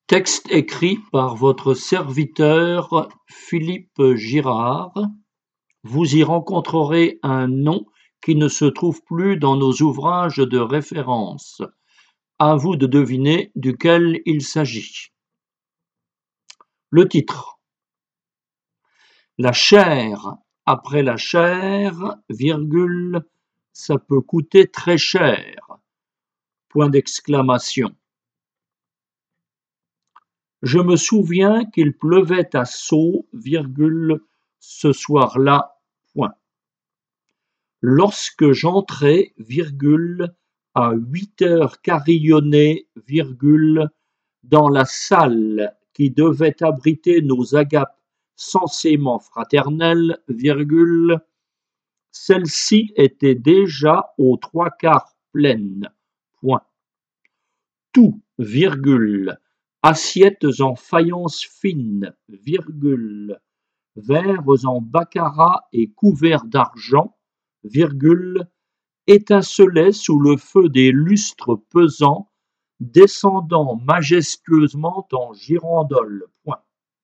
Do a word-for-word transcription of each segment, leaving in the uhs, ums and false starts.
Texte écrit par votre serviteur Philippe Girard. Vous y rencontrerez un nom qui ne se trouve plus dans nos ouvrages de référence. À vous de deviner duquel il s'agit. Le titre. La chair après la chair, virgule, ça peut coûter très cher. Point d'exclamation. Je me souviens qu'il pleuvait à Sceaux, virgule, ce soir-là, point. Lorsque j'entrai, virgule, à huit heures carillonnées, virgule, dans la salle qui devait abriter nos agapes censément fraternelles, virgule, celle-ci était déjà aux trois quarts pleine, point. Tout, virgule, assiettes en faïence fine, virgule, verres en baccarat et couverts d'argent, virgule, étincelaient sous le feu des lustres pesants, descendant majestueusement en girandoles. Point.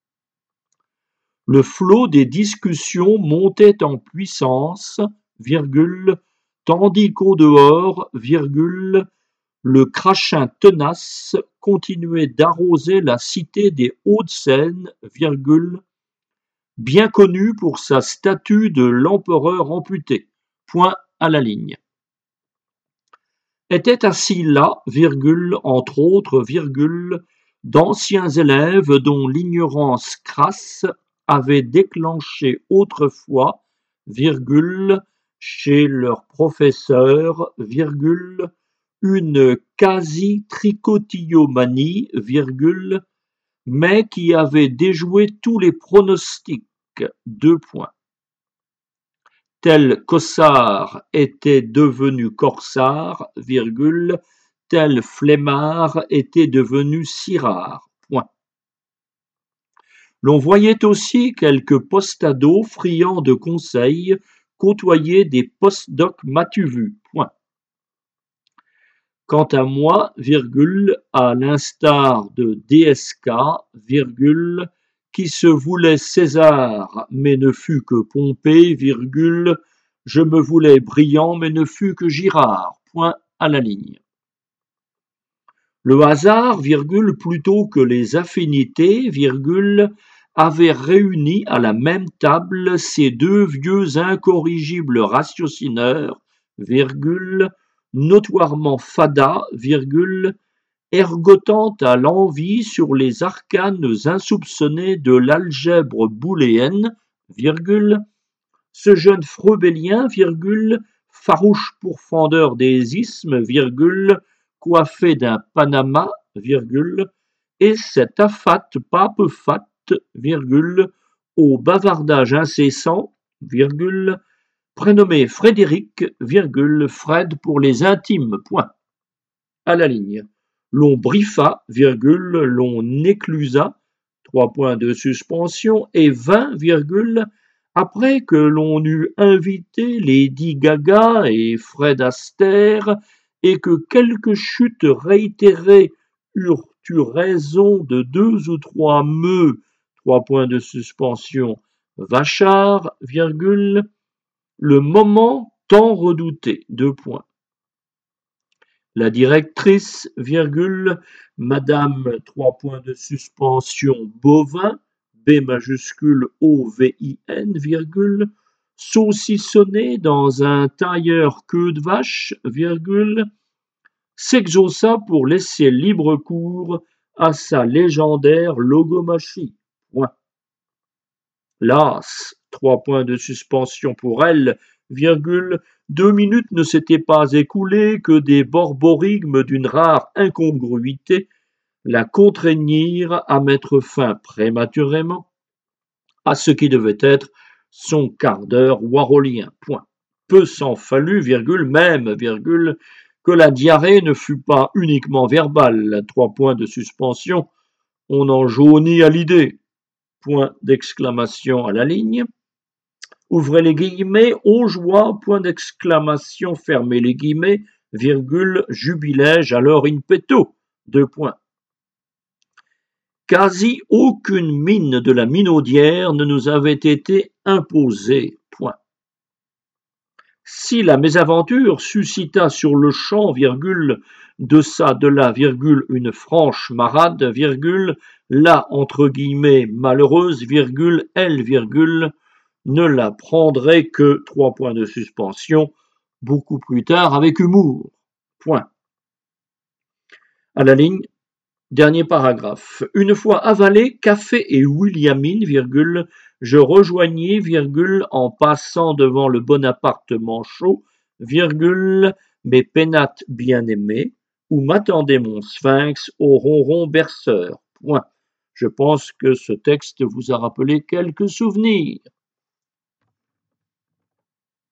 Le flot des discussions montait en puissance, virgule, tandis qu'au dehors, virgule, le crachin tenace continuait d'arroser la cité des Hauts-de-Seine, virgule, bien connue pour sa statue de l'empereur amputé, point à la ligne. Étaient assis là, virgule, entre autres, virgule, d'anciens élèves dont l'ignorance crasse avait déclenché autrefois, virgule, chez leur professeur, virgule, une quasi-tricotillomanie, virgule, mais qui avait déjoué tous les pronostics, deux points. Tel Cossard était devenu Corsard, virgule, tel Flemmard était devenu Cirard, point. L'on voyait aussi quelques postados friands de conseils côtoyer des post-doc matuvus, point. Quant à moi, virgule, à l'instar de D S K, virgule, qui se voulait César, mais ne fut que Pompée, virgule, je me voulais brillant, mais ne fus que Girard, point à la ligne. Le hasard, virgule, plutôt que les affinités, virgule, avait réuni à la même table ces deux vieux incorrigibles ratiocineurs, virgule, notoirement fada, virgule, ergotant à l'envi sur les arcanes insoupçonnées de l'algèbre booléenne, virgule, ce jeune freubélien, virgule, farouche pourfendeur des ismes, virgule, coiffé d'un panama, virgule, et cet affate pape fat, virgule, au bavardage incessant, virgule, prénommé Frédéric, virgule, Fred pour les intimes, point. À la ligne. L'on briefa, virgule, l'on éclusa, trois points de suspension, et vint, virgule, après que l'on eut invité Lady Gaga et Fred Astaire, et que quelques chutes réitérées eurent eu raison de deux ou trois meux, trois points de suspension, Vachard, virgule, le moment tant redouté, deux points. La directrice, virgule, Madame, trois points de suspension, Bovin, B majuscule O V I N, virgule, saucissonnée dans un tailleur queue de vache, virgule, s'exauça pour laisser libre cours à sa légendaire logomachie, point. Las, trois points de suspension pour elle, virgule, deux minutes ne s'étaient pas écoulées que des borborigmes d'une rare incongruité la contraignirent à mettre fin prématurément à ce qui devait être son quart d'heure warolien, point. Peu s'en fallut, virgule, même, virgule, que la diarrhée ne fût pas uniquement verbale, trois points de suspension, on en jaunit à l'idée, point d'exclamation à la ligne. Ouvrez les guillemets, ô joie, point d'exclamation, fermez les guillemets, virgule, jubilège alors in petto, deux points. Quasi aucune mine de la minaudière ne nous avait été imposée. Point. Si la mésaventure suscita sur-le-champ, virgule, de ça, de là, virgule, une franche marade, virgule, la, entre guillemets, malheureuse, virgule, elle, virgule, ne la prendrait que, trois points de suspension, beaucoup plus tard avec humour. Point. À la ligne, dernier paragraphe. Une fois avalé, café et Williamine, virgule, je rejoignis, virgule, en passant devant le Bonaparte manchot, virgule, mes pénates bien-aimées, où m'attendait mon sphinx au ronron berceur. Point. Je pense que ce texte vous a rappelé quelques souvenirs.